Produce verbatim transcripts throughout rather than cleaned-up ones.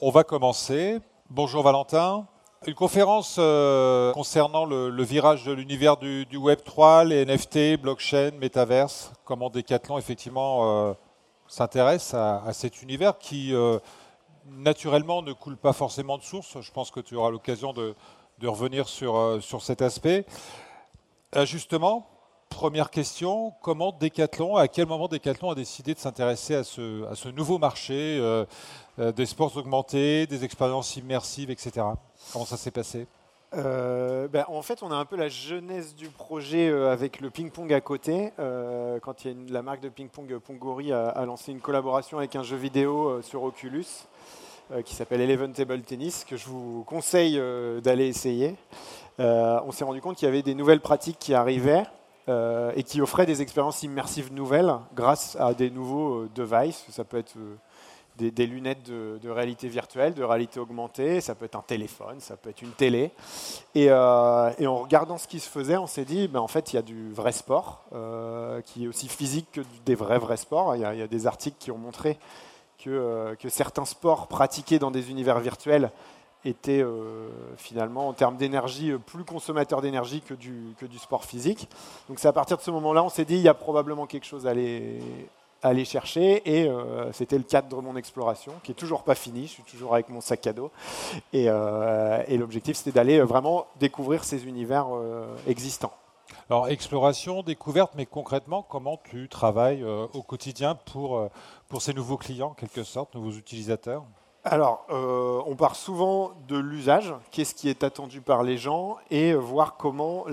On va commencer. Bonjour Valentin. Une conférence euh, concernant le, le virage de l'univers du, du Web trois, les N F T, blockchain, métaverse, comment Decathlon effectivement euh, s'intéresse à, à cet univers qui euh, naturellement ne coule pas forcément de source. Je pense que tu auras l'occasion de, de revenir sur, euh, sur cet aspect. Euh, justement, première question, comment Decathlon, à quel moment Decathlon a décidé de s'intéresser à ce, à ce nouveau marché euh, euh, des sports augmentés, des expériences immersives, et cetera. Comment ça s'est passé ? Euh, ben, en fait, on a un peu la genèse du projet euh, avec le ping-pong à côté. Euh, quand il y a une, la marque de ping-pong Pongori a, a lancé une collaboration avec un jeu vidéo euh, sur Oculus euh, qui s'appelle Eleven Table Tennis, que je vous conseille euh, d'aller essayer. Euh, on s'est rendu compte qu'il y avait des nouvelles pratiques qui arrivaient euh, et qui offraient des expériences immersives nouvelles grâce à des nouveaux euh, devices. Ça peut être euh, Des, des lunettes de, de réalité virtuelle, de réalité augmentée, ça peut être un téléphone, ça peut être une télé. Et, euh, et en regardant ce qui se faisait, on s'est dit, ben, en fait, il y a du vrai sport, euh, qui est aussi physique que des vrais vrais sports. Il y a, il y a des articles qui ont montré que, euh, que certains sports pratiqués dans des univers virtuels étaient euh, finalement, en termes d'énergie, plus consommateurs d'énergie que du, que du sport physique. Donc c'est à partir de ce moment-là, on s'est dit, il y a probablement quelque chose à aller... aller chercher, et euh, c'était le cadre de mon exploration, qui est toujours pas fini, je suis toujours avec mon sac à dos, et, euh, et l'objectif c'était d'aller vraiment découvrir ces univers euh, existants. Alors, exploration, découverte, mais concrètement, comment tu travailles euh, au quotidien pour, euh, pour ces nouveaux clients, en quelque sorte, nouveaux utilisateurs ? Alors, euh, on part souvent de l'usage, qu'est-ce qui est attendu par les gens, et voir comment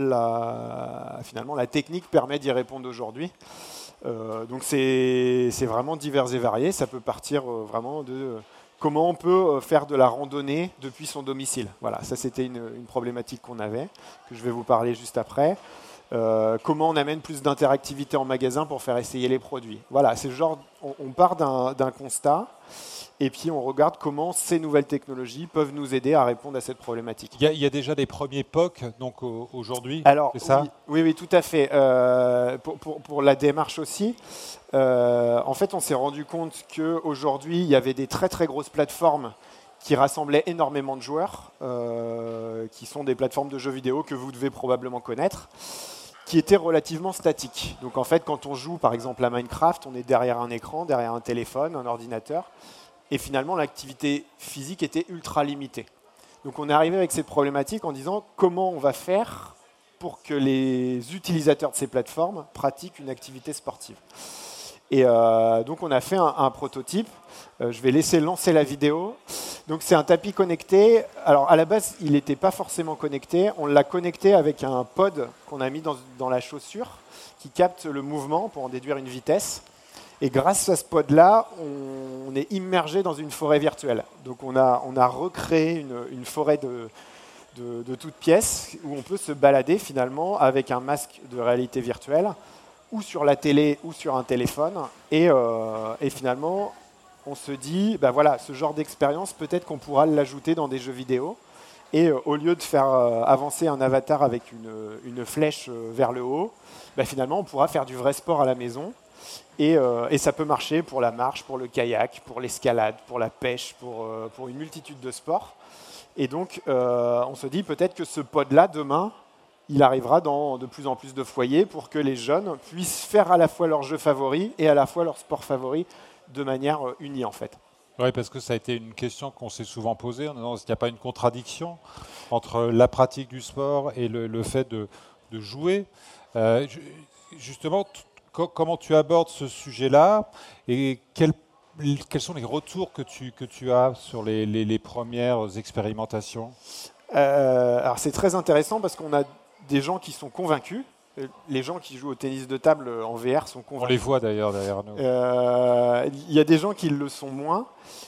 la, finalement la technique permet d'y répondre aujourd'hui. Euh, donc c'est, c'est vraiment divers et varié, ça peut partir euh, vraiment de euh, comment on peut faire de la randonnée depuis son domicile. Voilà, ça c'était une, une problématique qu'on avait, que je vais vous parler juste après. Euh, comment on amène plus d'interactivité en magasin pour faire essayer les produits. Voilà, c'est le genre, on, on part d'un, d'un constat, et puis on regarde comment ces nouvelles technologies peuvent nous aider à répondre à cette problématique. Il y a, il y a déjà des premiers P O C donc, au, aujourd'hui, Alors, c'est ça ? oui, oui, oui, tout à fait. Euh, pour, pour, pour la démarche aussi, euh, en fait, on s'est rendu compte qu'aujourd'hui, il y avait des très très grosses plateformes qui rassemblaient énormément de joueurs, euh, qui sont des plateformes de jeux vidéo que vous devez probablement connaître, qui étaient relativement statiques. Donc en fait, quand on joue par exemple à Minecraft, on est derrière un écran, derrière un téléphone, un ordinateur, et finalement l'activité physique était ultra limitée. Donc on est arrivé avec cette problématique en disant comment on va faire pour que les utilisateurs de ces plateformes pratiquent une activité sportive. Et euh, donc on a fait un, un prototype. Euh, je vais laisser lancer la vidéo. Donc c'est un tapis connecté. Alors à la base, il n'était pas forcément connecté. On l'a connecté avec un pod qu'on a mis dans, dans la chaussure qui capte le mouvement pour en déduire une vitesse. Et grâce à ce pod-là, on, on est immergé dans une forêt virtuelle. Donc on a, on a recréé une, une forêt de, de, de toutes pièces où on peut se balader finalement avec un masque de réalité virtuelle ou sur la télé ou sur un téléphone. Et, euh, et finalement, on se dit, ben voilà, ce genre d'expérience, peut-être qu'on pourra l'ajouter dans des jeux vidéo. Et euh, au lieu de faire euh, avancer un avatar avec une, une flèche euh, vers le haut, ben finalement, on pourra faire du vrai sport à la maison. Et, euh, et ça peut marcher pour la marche, pour le kayak, pour l'escalade, pour la pêche, pour, euh, pour une multitude de sports. Et donc, euh, on se dit peut-être que ce pod-là, demain, il arrivera dans de plus en plus de foyers pour que les jeunes puissent faire à la fois leur jeu favori et à la fois leur sport favori de manière euh, unie, en fait. Oui, parce que ça a été une question qu'on s'est souvent posée. En disant, est-ce qu'il n'y a pas une contradiction entre la pratique du sport et le, le fait de, de jouer euh, Justement, t- comment tu abordes ce sujet-là et quels, quels sont les retours que tu, que tu as sur les, les, les premières expérimentations ? euh, Alors c'est très intéressant parce qu'on a des gens qui sont convaincus. Les gens qui jouent au tennis de table en V R sont convaincus. On les voit d'ailleurs derrière nous. Euh, il y a des gens qui le sont moins.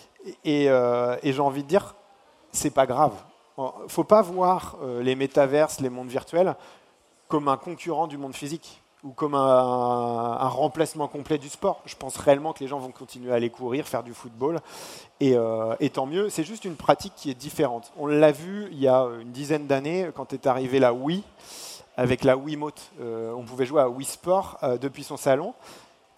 Et, euh, et j'ai envie de dire, c'est pas grave. Il ne faut pas voir euh, les métaverses, les mondes virtuels, comme un concurrent du monde physique ou comme un, un remplacement complet du sport. Je pense réellement que les gens vont continuer à aller courir, faire du football, et, euh, et tant mieux. C'est juste une pratique qui est différente. On l'a vu il y a une dizaine d'années, quand est arrivée la Wii, avec la Wiimote. Euh, on pouvait jouer à Wii Sport euh, depuis son salon.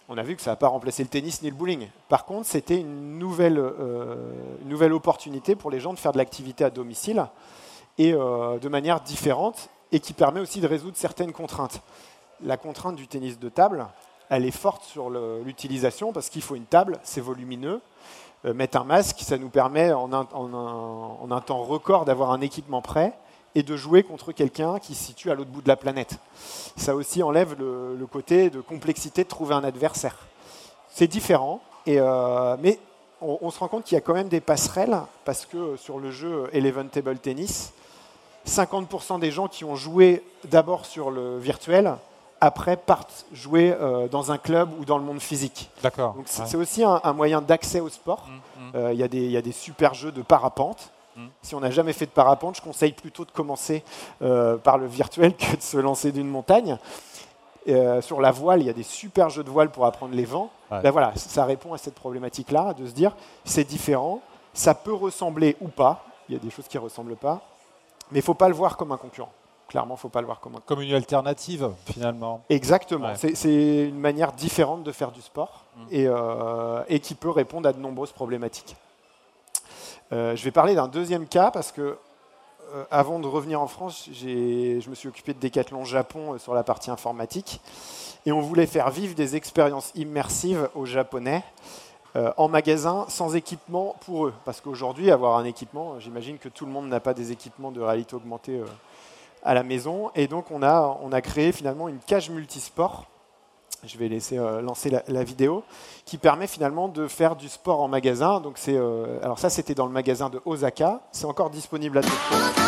On a vu que ça n'a pas remplacé le tennis ni le bowling. Par contre, c'était une nouvelle, euh, une nouvelle opportunité pour les gens de faire de l'activité à domicile et euh, de manière différente et qui permet aussi de résoudre certaines contraintes. La contrainte du tennis de table, elle est forte sur le, l'utilisation parce qu'il faut une table, c'est volumineux. Euh, mettre un masque, ça nous permet en un, en un, en un temps record d'avoir un équipement prêt et de jouer contre quelqu'un qui se situe à l'autre bout de la planète. Ça aussi enlève le, le côté de complexité de trouver un adversaire. C'est différent, et euh, mais on, on se rend compte qu'il y a quand même des passerelles, parce que sur le jeu Eleven Table Tennis, cinquante pour cent des gens qui ont joué d'abord sur le virtuel, après partent jouer euh, dans un club ou dans le monde physique. D'accord. Donc c'est, ouais. c'est aussi un, un moyen d'accès au sport. Il mmh, mmh. euh, y, y a des super jeux de parapente. Si on n'a jamais fait de parapente, je conseille plutôt de commencer euh, par le virtuel que de se lancer d'une montagne. Euh, sur la voile, il y a des super jeux de voile pour apprendre les vents. Ouais. Ben voilà, ça répond à cette problématique-là, de se dire c'est différent, ça peut ressembler ou pas, il y a des choses qui ne ressemblent pas, mais il ne faut pas le voir comme un concurrent. Clairement, il ne faut pas le voir comme un concurrent. Comme une alternative, finalement. Exactement, ouais. c'est, c'est une manière différente de faire du sport mmh. et, euh, et qui peut répondre à de nombreuses problématiques. Euh, je vais parler d'un deuxième cas parce que euh, avant de revenir en France, j'ai, je me suis occupé de Decathlon Japon euh, sur la partie informatique et on voulait faire vivre des expériences immersives aux Japonais euh, en magasin sans équipement pour eux. Parce qu'aujourd'hui, avoir un équipement, j'imagine que tout le monde n'a pas des équipements de réalité augmentée euh, à la maison. Et donc on a, on a créé finalement une cage multisport. Je vais laisser euh, lancer la, la vidéo, qui permet finalement de faire du sport en magasin. Donc c'est, euh, alors ça, c'était dans le magasin de Osaka. C'est encore disponible à Tokyo.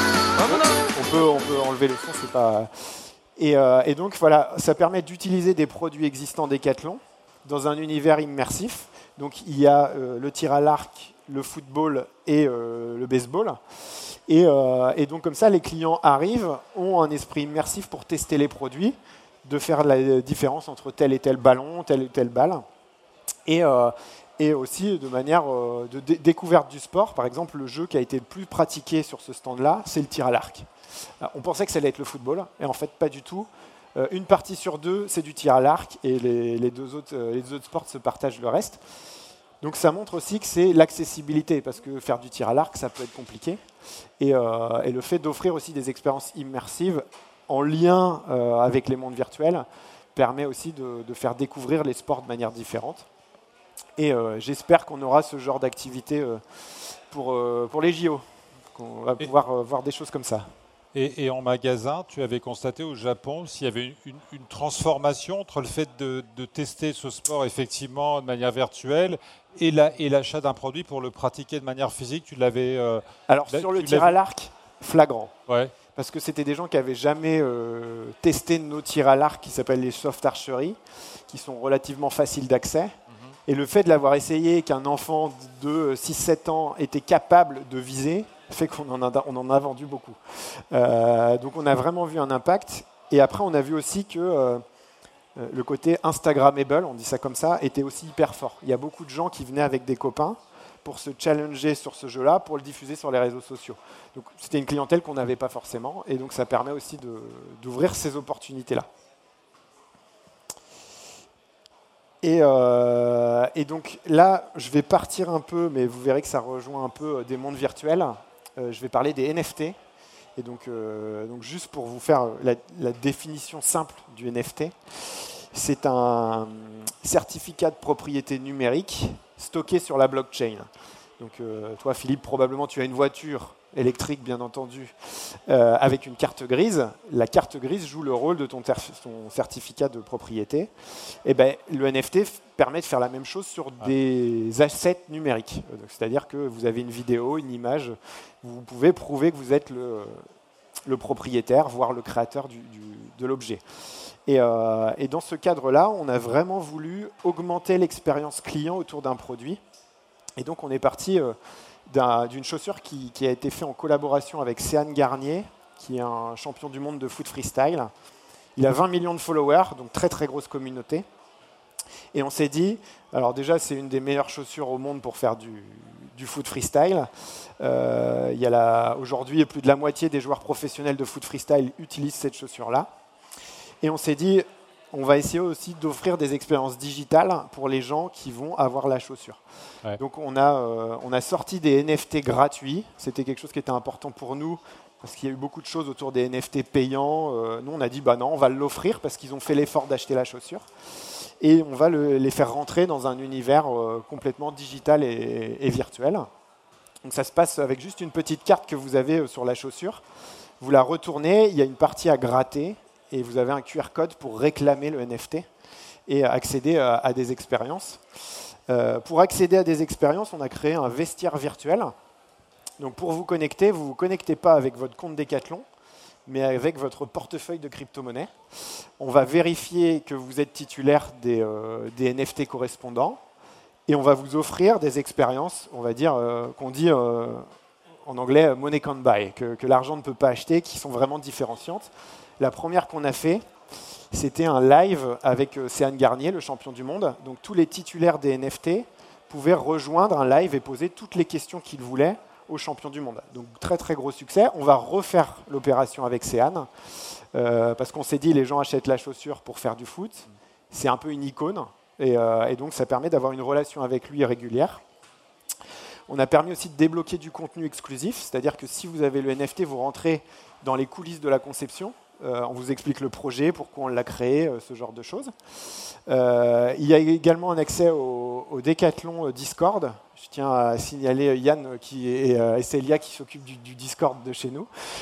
On peut, on peut enlever le son, c'est pas. Et, euh, et donc voilà, ça permet d'utiliser des produits existants Decathlon dans un univers immersif. Donc il y a euh, le tir à l'arc, le football et euh, le baseball. Et, euh, et donc comme ça, les clients arrivent, ont un esprit immersif pour tester les produits, de faire la différence entre tel et tel ballon, telle et telle balle, et, euh, et aussi de manière euh, de dé- découverte du sport. Par exemple, le jeu qui a été le plus pratiqué sur ce stand-là, c'est le tir à l'arc. Alors, on pensait que ça allait être le football, et en fait, pas du tout. Euh, une partie sur deux, c'est du tir à l'arc, et les, les, deux autres, euh, les deux autres sports se partagent le reste. Donc ça montre aussi que c'est l'accessibilité, parce que faire du tir à l'arc, ça peut être compliqué, et, euh, et le fait d'offrir aussi des expériences immersives en lien euh, avec les mondes virtuels, permet aussi de, de faire découvrir les sports de manière différente. Et euh, j'espère qu'on aura ce genre d'activité euh, pour, euh, pour les J O, qu'on va pouvoir euh, voir des choses comme ça. Et, et en magasin, tu avais constaté au Japon s'il y avait une, une, une transformation entre le fait de, de tester ce sport effectivement de manière virtuelle et, la, et l'achat d'un produit pour le pratiquer de manière physique. Tu l'avais. Euh, Alors sur le tir à l'arc, flagrant. Ouais. Parce que c'était des gens qui n'avaient jamais euh, testé nos tirs à l'arc qui s'appellent les soft archery, qui sont relativement faciles d'accès. Mm-hmm. Et le fait de l'avoir essayé, qu'un enfant de six sept ans était capable de viser, fait qu'on en a, on en a vendu beaucoup. Euh, donc on a vraiment vu un impact. Et après, on a vu aussi que euh, le côté Instagrammable, on dit ça comme ça, était aussi hyper fort. Il y a beaucoup de gens qui venaient avec des copains pour se challenger sur ce jeu-là, pour le diffuser sur les réseaux sociaux. Donc c'était une clientèle qu'on n'avait pas forcément, et donc ça permet aussi de, d'ouvrir ces opportunités-là. Et, euh, et donc là, je vais partir un peu, mais vous verrez que ça rejoint un peu des mondes virtuels. Euh, je vais parler des N F T. Et donc, euh, donc juste pour vous faire la, la définition simple du N F T, c'est un certificat de propriété numérique stocké sur la blockchain. Donc euh, toi, Philippe, probablement tu as une voiture électrique, bien entendu, euh, avec une carte grise. La carte grise joue le rôle de ton, ter- ton certificat de propriété. Et ben, le N F T f- permet de faire la même chose sur des assets numériques. Euh, c'est-à-dire que vous avez une vidéo, une image, vous pouvez prouver que vous êtes le, le propriétaire, voire le créateur du, du, de l'objet. Et, euh, et dans ce cadre-là, on a vraiment voulu augmenter l'expérience client autour d'un produit. Et donc, on est parti euh, d'un, d'une chaussure qui, qui a été faite en collaboration avec Céane Garnier, qui est un champion du monde de foot freestyle. Il a vingt millions de followers, donc très très grosse communauté. Et on s'est dit, alors déjà, c'est une des meilleures chaussures au monde pour faire du, du foot freestyle. Euh, il y a la, aujourd'hui, plus de la moitié des joueurs professionnels de foot freestyle utilisent cette chaussure-là. Et on s'est dit, on va essayer aussi d'offrir des expériences digitales pour les gens qui vont avoir la chaussure. Ouais. Donc on a, euh, on a sorti des N F T gratuits, c'était quelque chose qui était important pour nous, parce qu'il y a eu beaucoup de choses autour des N F T payants. Euh, nous, on a dit, bah non, on va l'offrir parce qu'ils ont fait l'effort d'acheter la chaussure. Et on va le, les faire rentrer dans un univers euh, complètement digital et, et virtuel. Donc ça se passe avec juste une petite carte que vous avez sur la chaussure. Vous la retournez, il y a une partie à gratter et vous avez un Q R code pour réclamer le N F T et accéder à, à des expériences. Euh, pour accéder à des expériences, on a créé un vestiaire virtuel. Donc pour vous connecter, vous ne vous connectez pas avec votre compte Decathlon, mais avec votre portefeuille de crypto-monnaie. On va vérifier que vous êtes titulaire des, euh, des N F T correspondants et on va vous offrir des expériences, on va dire, euh, qu'on dit euh, en anglais « money can't buy », que, que l'argent ne peut pas acheter, qui sont vraiment différenciantes. La première qu'on a fait, c'était un live avec euh, Céane Garnier, le champion du monde. Donc tous les titulaires des N F T pouvaient rejoindre un live et poser toutes les questions qu'ils voulaient aux champions du monde. Donc très très gros succès. On va refaire l'opération avec Céane euh, parce qu'on s'est dit les gens achètent la chaussure pour faire du foot. C'est un peu une icône et, euh, et donc ça permet d'avoir une relation avec lui régulière. On a permis aussi de débloquer du contenu exclusif, c'est-à-dire que si vous avez le N F T, vous rentrez dans les coulisses de la conception. Euh, on vous explique le projet, pourquoi on l'a créé, euh, ce genre de choses. Euh, il y a également un accès au, au Decathlon Discord. Je tiens à signaler Yann qui est, et Célia qui s'occupent du, du Discord de chez nous,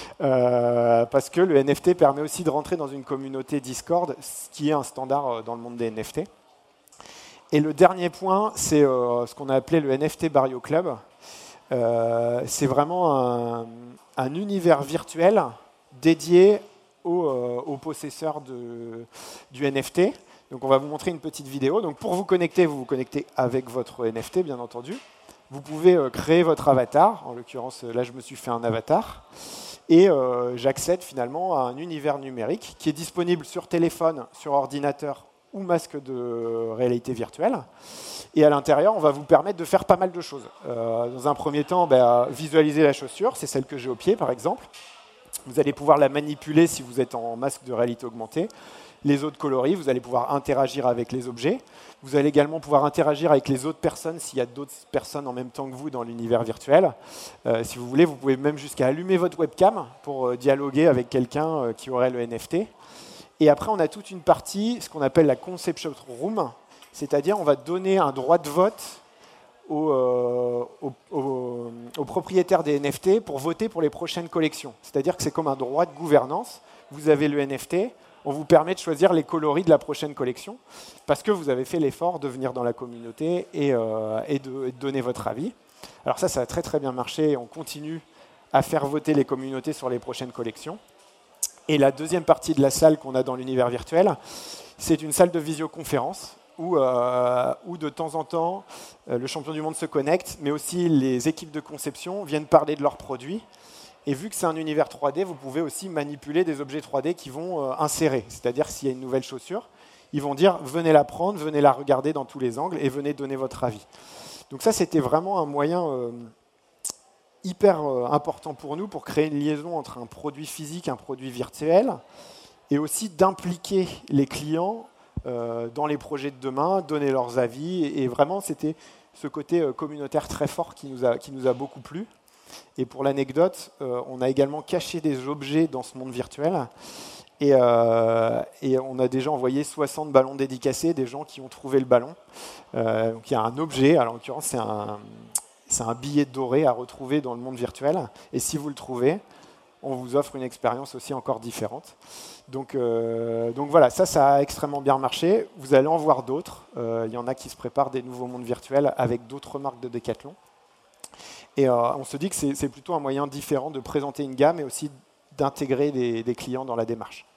euh, parce que le N F T permet aussi de rentrer dans une communauté Discord, ce qui est un standard dans le monde des N F T. Et le dernier point, c'est euh, ce qu'on a appelé le N F T Barrio Club. Euh, c'est vraiment un, un univers virtuel dédié aux, euh, aux possesseurs de, du N F T. Donc on va vous montrer une petite vidéo. Donc pour vous connecter, vous vous connectez avec votre N F T, bien entendu. Vous pouvez euh, créer votre avatar. En l'occurrence, là, je me suis fait un avatar. Et euh, j'accède finalement à un univers numérique qui est disponible sur téléphone, sur ordinateur ou masque de réalité virtuelle. Et à l'intérieur, on va vous permettre de faire pas mal de choses. Euh, dans un premier temps, bah, visualiser la chaussure. C'est celle que j'ai au pied, par exemple. Vous allez pouvoir la manipuler si vous êtes en masque de réalité augmentée. Les autres coloris, vous allez pouvoir interagir avec les objets. Vous allez également pouvoir interagir avec les autres personnes s'il y a d'autres personnes en même temps que vous dans l'univers virtuel. Euh, si vous voulez, vous pouvez même jusqu'à allumer votre webcam pour euh, dialoguer avec quelqu'un euh, qui aurait le N F T. Et après, on a toute une partie, ce qu'on appelle la Conception Room, c'est-à-dire on va donner un droit de vote Aux, euh, aux, aux, aux propriétaires des N F T pour voter pour les prochaines collections. C'est-à-dire que c'est comme un droit de gouvernance. Vous avez le N F T, on vous permet de choisir les coloris de la prochaine collection parce que vous avez fait l'effort de venir dans la communauté et, euh, et, de, et de donner votre avis. Alors ça, ça a très très bien marché et on continue à faire voter les communautés sur les prochaines collections. Et la deuxième partie de la salle qu'on a dans l'univers virtuel, c'est une salle de visioconférence où, euh, où de temps en temps, euh, le champion du monde se connecte, mais aussi les équipes de conception viennent parler de leurs produits. Et vu que c'est un univers trois D, vous pouvez aussi manipuler des objets trois D qui vont euh, insérer. C'est-à-dire s'il y a une nouvelle chaussure, ils vont dire « venez la prendre, venez la regarder dans tous les angles et venez donner votre avis ». Donc ça, c'était vraiment un moyen euh, hyper euh, important pour nous pour créer une liaison entre un produit physique et un produit virtuel et aussi d'impliquer les clients Euh, dans les projets de demain, donner leurs avis. Et, et vraiment, c'était ce côté euh, communautaire très fort qui nous a, qui nous a beaucoup plu. Et pour l'anecdote, euh, on a également caché des objets dans ce monde virtuel. Et, euh, et on a déjà envoyé soixante ballons dédicacés, des gens qui ont trouvé le ballon. Euh, donc il y a un objet, alors en l'occurrence, c'est un, c'est un billet doré à retrouver dans le monde virtuel. Et si vous le trouvez, on vous offre une expérience aussi encore différente. Donc, euh, donc voilà, ça, ça a extrêmement bien marché. Vous allez en voir d'autres. Euh, il y en a qui se préparent des nouveaux mondes virtuels avec d'autres marques de Decathlon. Et euh, on se dit que c'est, c'est plutôt un moyen différent de présenter une gamme et aussi d'intégrer des, des clients dans la démarche.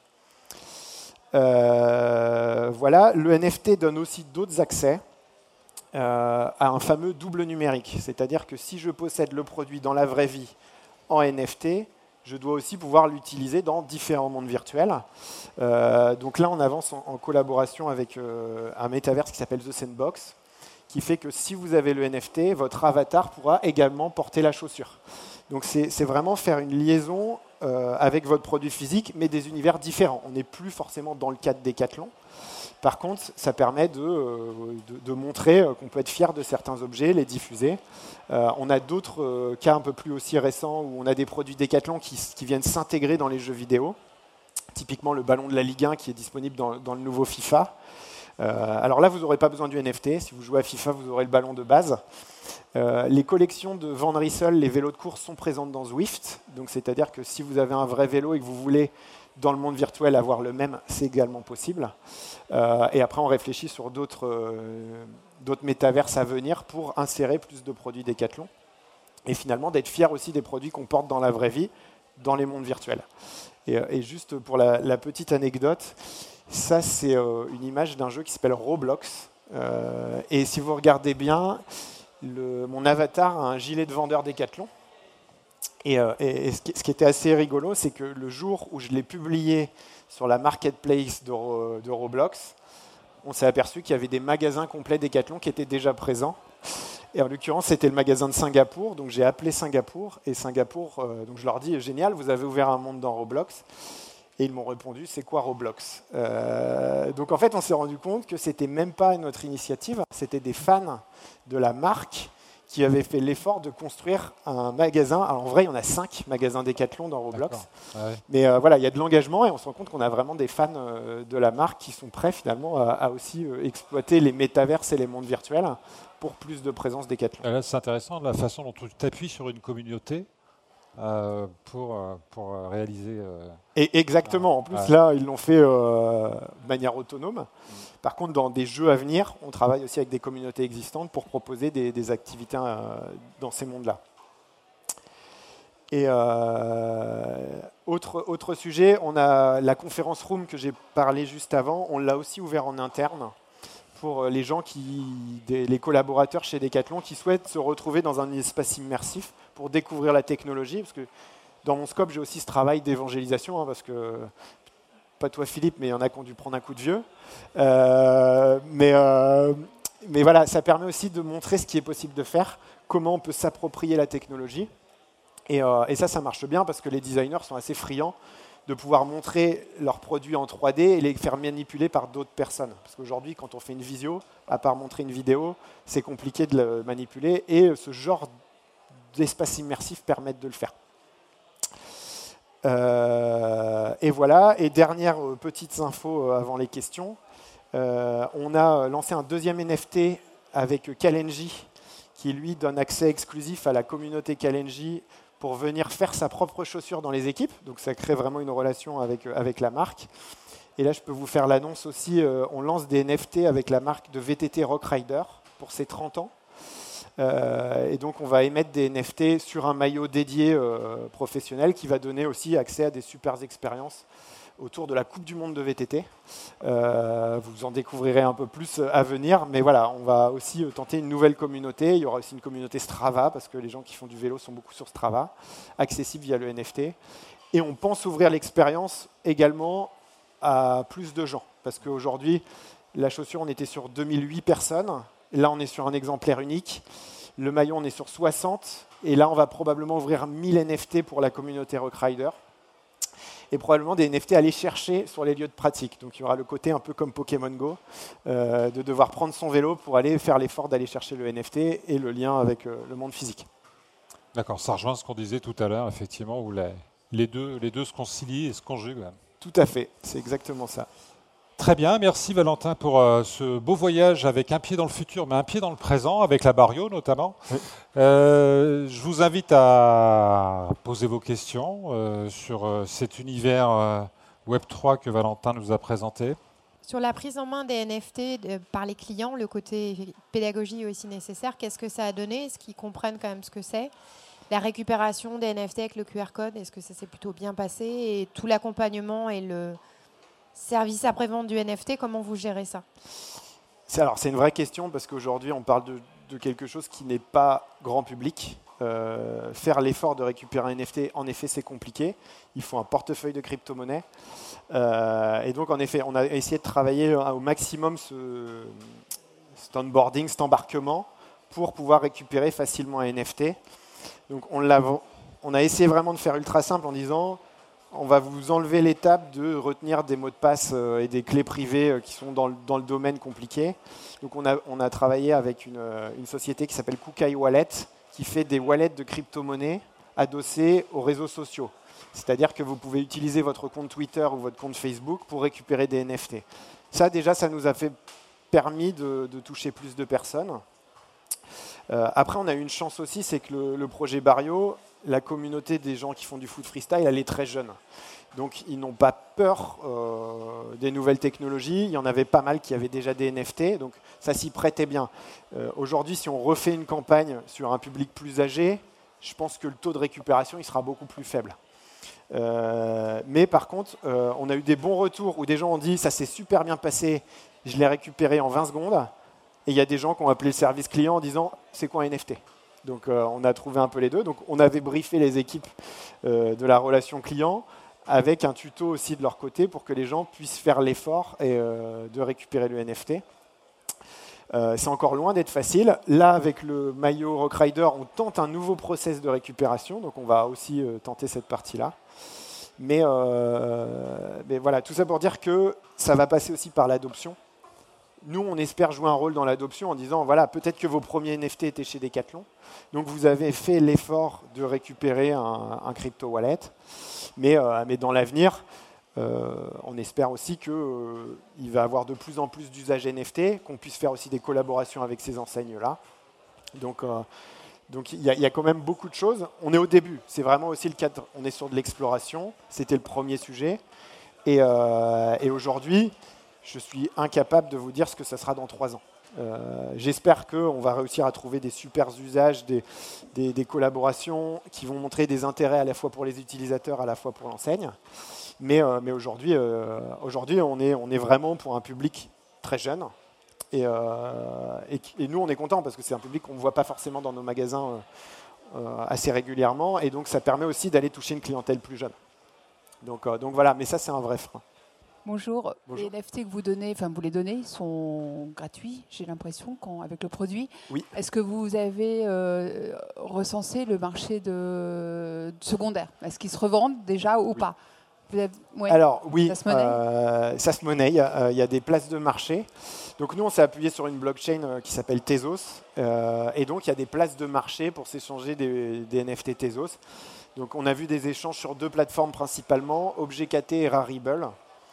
Euh, voilà, le N F T donne aussi d'autres accès euh, à un fameux double numérique. C'est-à-dire que si je possède le produit dans la vraie vie en N F T, je dois aussi pouvoir l'utiliser dans différents mondes virtuels. Euh, donc là, on avance en, en collaboration avec euh, un métaverse qui s'appelle The Sandbox, qui fait que si vous avez le N F T, votre avatar pourra également porter la chaussure. Donc c'est, c'est vraiment faire une liaison euh, avec votre produit physique, mais des univers différents. On n'est plus forcément dans le cadre Decathlon. Par contre, ça permet de, de, de montrer qu'on peut être fier de certains objets, les diffuser. Euh, on a d'autres euh, cas un peu plus aussi récents où on a des produits Decathlon qui, qui viennent s'intégrer dans les jeux vidéo. Typiquement le ballon de la Ligue un qui est disponible dans, dans le nouveau FIFA. Euh, alors là, vous n'aurez pas besoin du N F T. Si vous jouez à FIFA, vous aurez le ballon de base. Euh, les collections de Van Rysel, les vélos de course, sont présentes dans Zwift. Donc, c'est-à-dire que si vous avez un vrai vélo et que vous voulez, dans le monde virtuel, avoir le même, c'est également possible. Euh, et après, on réfléchit sur d'autres, euh, d'autres métaverses à venir pour insérer plus de produits Decathlon. Et finalement, d'être fier aussi des produits qu'on porte dans la vraie vie, dans les mondes virtuels. Et, et juste pour la, la petite anecdote, ça, c'est euh, une image d'un jeu qui s'appelle Roblox. Euh, et si vous regardez bien, le, mon avatar a un gilet de vendeur Decathlon. Et, euh, et, et ce, qui, ce qui était assez rigolo, c'est que le jour où je l'ai publié sur la marketplace de, de Roblox, on s'est aperçu qu'il y avait des magasins complets Decathlon qui étaient déjà présents. Et en l'occurrence, c'était le magasin de Singapour. Donc j'ai appelé Singapour. Et Singapour, euh, donc je leur dis, génial, vous avez ouvert un monde dans Roblox. Et ils m'ont répondu, c'est quoi Roblox ? euh, Donc en fait, on s'est rendu compte que c'était même pas notre initiative, c'était des fans de la marque qui avaient fait l'effort de construire un magasin. Alors en vrai, il y en a cinq magasins Decathlon dans Roblox. Ah ouais. Mais euh, voilà, il y a de l'engagement et on se rend compte qu'on a vraiment des fans euh, de la marque qui sont prêts finalement à, à aussi euh, exploiter les métaverses et les mondes virtuels pour plus de présence Decathlon. Là, c'est intéressant la façon dont tu t'appuies sur une communauté. Euh, pour, pour réaliser... Euh, Et exactement. En plus, ouais. Là, ils l'ont fait euh, de manière autonome. Mm. Par contre, dans des jeux à venir, on travaille aussi avec des communautés existantes pour proposer des, des activités euh, dans ces mondes-là. Et euh, autre, autre sujet, on a la conférence room que j'ai parlé juste avant. On l'a aussi ouvert en interne pour les gens qui, des, les collaborateurs chez Decathlon qui souhaitent se retrouver dans un espace immersif pour découvrir la technologie, parce que dans mon scope, j'ai aussi ce travail d'évangélisation, hein, parce que, pas toi Philippe, mais il y en a qui ont dû prendre un coup de vieux. Euh, mais, euh, mais voilà, ça permet aussi de montrer ce qui est possible de faire, comment on peut s'approprier la technologie. Et, euh, et ça, ça marche bien, parce que les designers sont assez friands de pouvoir montrer leurs produits en trois D et les faire manipuler par d'autres personnes. Parce qu'aujourd'hui, quand on fait une visio, à part montrer une vidéo, c'est compliqué de le manipuler, et ce genre d'espace immersif permettent de le faire. Euh, et voilà, et dernière euh, petites infos euh, avant les questions, euh, on a lancé un deuxième N F T avec Kalenji, qui lui donne accès exclusif à la communauté Kalenji pour venir faire sa propre chaussure dans les équipes. Donc ça crée vraiment une relation avec, avec la marque. Et là, je peux vous faire l'annonce aussi, euh, on lance des N F T avec la marque de V T T Rock Rider pour ses trente ans. Euh, et donc, on va émettre des N F T sur un maillot dédié euh, professionnel qui va donner aussi accès à des super expériences autour de la Coupe du Monde de V T T. Euh, vous en découvrirez un peu plus à venir, mais voilà, on va aussi tenter une nouvelle communauté. Il y aura aussi une communauté Strava, parce que les gens qui font du vélo sont beaucoup sur Strava, accessible via le N F T. Et on pense ouvrir l'expérience également à plus de gens, parce qu'aujourd'hui, la chaussure, on était sur deux mille huit personnes. Là, on est sur un exemplaire unique. Le maillot, on est sur soixante. Et là, on va probablement ouvrir mille N F T pour la communauté Rock Rider. Et probablement des N F T à aller chercher sur les lieux de pratique. Donc, il y aura le côté un peu comme Pokémon Go, euh, de devoir prendre son vélo pour aller faire l'effort d'aller chercher le N F T et le lien avec euh, le monde physique. D'accord, ça rejoint ce qu'on disait tout à l'heure, effectivement, où la, les, deux, les deux se concilient et se conjuguent. Tout à fait, c'est exactement ça. Très bien, merci Valentin pour euh, ce beau voyage avec un pied dans le futur, mais un pied dans le présent, avec la Barrio notamment. Oui. Euh, je vous invite à poser vos questions euh, sur euh, cet univers euh, Web trois que Valentin nous a présenté. Sur la prise en main des N F T de, par les clients, le côté pédagogie est aussi nécessaire. Qu'est-ce que ça a donné ? Est-ce qu'ils comprennent quand même ce que c'est ? La récupération des N F T avec le Q R code, est-ce que ça s'est plutôt bien passé ? Et tout l'accompagnement et le service après-vente du N F T, comment vous gérez ça ? c'est, alors, c'est une vraie question parce qu'aujourd'hui, on parle de, de quelque chose qui n'est pas grand public. Euh, faire l'effort de récupérer un N F T, en effet, c'est compliqué. Il faut un portefeuille de crypto-monnaie. Euh, et donc, en effet, on a essayé de travailler au maximum ce, cet onboarding, cet embarquement pour pouvoir récupérer facilement un N F T. Donc, on, l'a, on a essayé vraiment de faire ultra simple en disant on va vous enlever l'étape de retenir des mots de passe euh, et des clés privées euh, qui sont dans le, dans le domaine compliqué. Donc on a, on a travaillé avec une, une société qui s'appelle Kukai Wallet, qui fait des wallets de crypto-monnaies adossés aux réseaux sociaux. C'est-à-dire que vous pouvez utiliser votre compte Twitter ou votre compte Facebook pour récupérer des N F T. Ça, déjà, ça nous a fait permis de, de toucher plus de personnes. Euh, après, on a eu une chance aussi, c'est que le, le projet Barrio, la communauté des gens qui font du foot freestyle, elle est très jeune. Donc, ils n'ont pas peur euh, des nouvelles technologies. Il y en avait pas mal qui avaient déjà des N F T, donc ça s'y prêtait bien. Euh, aujourd'hui, si on refait une campagne sur un public plus âgé, je pense que le taux de récupération il sera beaucoup plus faible. Euh, mais par contre, euh, on a eu des bons retours où des gens ont dit « ça s'est super bien passé, je l'ai récupéré en vingt secondes ». Et il y a des gens qui ont appelé le service client en disant « c'est quoi un N F T ?» Donc euh, on a trouvé un peu les deux. Donc on avait briefé les équipes euh, de la relation client avec un tuto aussi de leur côté pour que les gens puissent faire l'effort et, euh, de récupérer le N F T. Euh, c'est encore loin d'être facile. Là, avec le maillot Rock Rider, on tente un nouveau process de récupération, donc on va aussi euh, tenter cette partie-là. Mais, euh, mais voilà, tout ça pour dire que ça va passer aussi par l'adoption. Nous, on espère jouer un rôle dans l'adoption en disant, voilà, peut-être que vos premiers N F T étaient chez Decathlon, donc vous avez fait l'effort de récupérer un, un crypto wallet, mais, euh, mais dans l'avenir, euh, on espère aussi qu'il euh, va y avoir de plus en plus d'usages N F T, qu'on puisse faire aussi des collaborations avec ces enseignes-là. Donc, euh, donc il y, y a quand même beaucoup de choses. On est au début, c'est vraiment aussi le cadre, on est sur de l'exploration, c'était le premier sujet, et, euh, et aujourd'hui, je suis incapable de vous dire ce que ça sera dans trois ans. Euh, J'espère qu'on va réussir à trouver des super usages, des, des, des collaborations qui vont montrer des intérêts à la fois pour les utilisateurs, à la fois pour l'enseigne. Mais, euh, mais aujourd'hui, euh, aujourd'hui on, est, on est vraiment pour un public très jeune. Et, euh, et, et nous, on est contents parce que c'est un public qu'on ne voit pas forcément dans nos magasins euh, euh, assez régulièrement. Et donc, ça permet aussi d'aller toucher une clientèle plus jeune. Donc, euh, donc voilà, mais ça, c'est un vrai frein. Bonjour. Bonjour. Les N F T que vous donnez, enfin vous les donnez, sont gratuits, j'ai l'impression, quand, avec le produit. Oui. Est-ce que vous avez euh, recensé le marché de, de secondaire? Est-ce qu'ils se revendent déjà ou oui. pas? Vous avez, ouais. Alors oui, ça se monnaie, euh, ça se monnaie. Il y, a, il y a des places de marché. Donc nous, on s'est appuyé sur une blockchain qui s'appelle Tezos. Euh, et donc il y a des places de marché pour s'échanger des, des N F T Tezos. Donc on a vu des échanges sur deux plateformes principalement, ObjectKT et Rarible.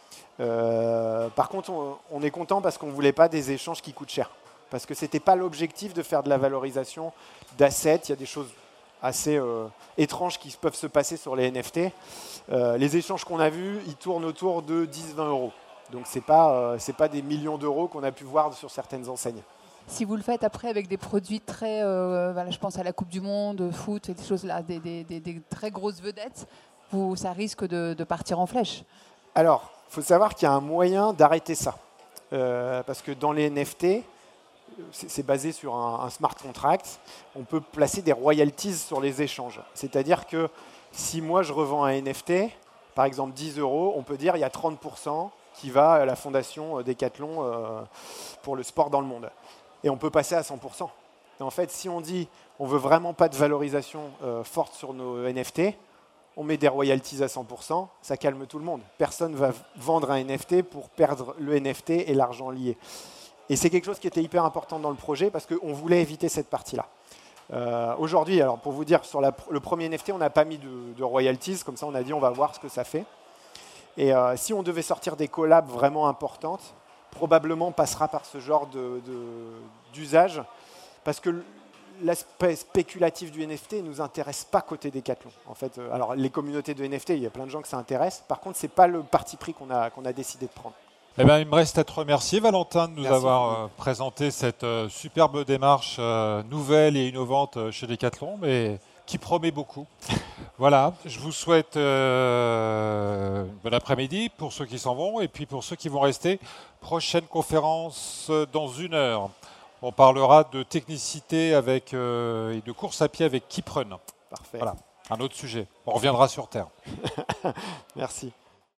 Euh, par contre, on, on est content parce qu'on ne voulait pas des échanges qui coûtent cher. Parce que ce n'était pas l'objectif de faire de la valorisation d'assets. Il y a des choses assez euh, étranges qui peuvent se passer sur les N F T. Euh, les échanges qu'on a vus, ils tournent autour de dix à vingt euros. Donc ce n'est pas, euh, c'est pas des millions d'euros qu'on a pu voir sur certaines enseignes. Si vous le faites après avec des produits très, euh, voilà, je pense à la Coupe du Monde, foot, et des choses là, des, des, des, des très grosses vedettes, vous, ça risque de, de partir en flèche. Alors, il faut savoir qu'il y a un moyen d'arrêter ça. Euh, parce que dans les N F T, c'est basé sur un, un smart contract, on peut placer des royalties sur les échanges. C'est-à-dire que si moi je revends un N F T, par exemple dix euros, on peut dire qu'il y a trente pour cent qui va à la fondation Decathlon euh, pour le sport dans le monde. Et on peut passer à cent pour cent. Et en fait, si on dit on ne veut vraiment pas de valorisation euh, forte sur nos N F T, on met des royalties à cent pour cent, ça calme tout le monde. Personne ne va vendre un N F T pour perdre le N F T et l'argent lié. Et c'est quelque chose qui était hyper important dans le projet parce qu'on voulait éviter cette partie-là. Euh, Aujourd'hui, alors pour vous dire, sur la, le premier N F T, on n'a pas mis de, de royalties, comme ça on a dit on va voir ce que ça fait. Et euh, si on devait sortir des collabs vraiment importantes, probablement on passera par ce genre de, de, d'usage parce que l'aspect spéculatif du N F T ne nous intéresse pas côté Decathlon. En fait, euh, alors les communautés de N F T, il y a plein de gens que ça intéresse. Par contre, ce n'est pas le parti pris qu'on a, qu'on a décidé de prendre. Eh ben, il me reste à te remercier, Valentin, de nous Merci avoir beaucoup. euh, présenté cette euh, superbe démarche euh, nouvelle et innovante euh, chez Decathlon, mais qui promet beaucoup. Voilà, je vous souhaite euh, bon après-midi pour ceux qui s'en vont et puis pour ceux qui vont rester. Prochaine conférence euh, dans une heure. On parlera de technicité avec, euh, et de course à pied avec Keeprun. Parfait. Voilà, un autre sujet. On reviendra sur Terre. Merci.